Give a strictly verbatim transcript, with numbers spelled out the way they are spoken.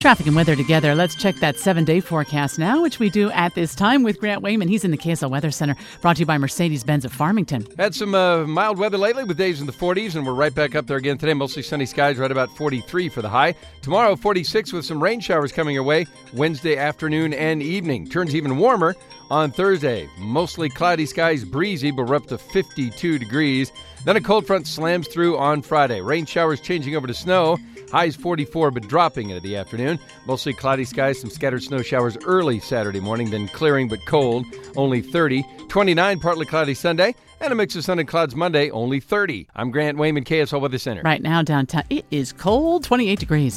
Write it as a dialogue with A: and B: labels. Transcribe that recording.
A: Traffic and weather together. Let's check that seven-day forecast now, which we do at this time with Grant Wayman. He's in the K S L Weather Center, brought to you by Mercedes-Benz of Farmington.
B: Had some uh, mild weather lately with days in the forties, and we're right back up there again today. Mostly sunny skies, right about forty-three for the high. Tomorrow, forty-six with some rain showers coming your way Wednesday afternoon and evening. Turns even warmer on Thursday. Mostly cloudy skies, breezy, but we're up to fifty-two degrees. Then a cold front slams through on Friday. Rain showers changing over to snow. Highs forty-four, but dropping into the afternoon. Mostly cloudy skies, some scattered snow showers early Saturday morning, then clearing but cold, only thirty. twenty-nine, partly cloudy Sunday, and a mix of sun and clouds Monday, only thirty. I'm Grant Wayman, K S L Weather Center.
A: Right now downtown, it is cold, twenty-eight degrees.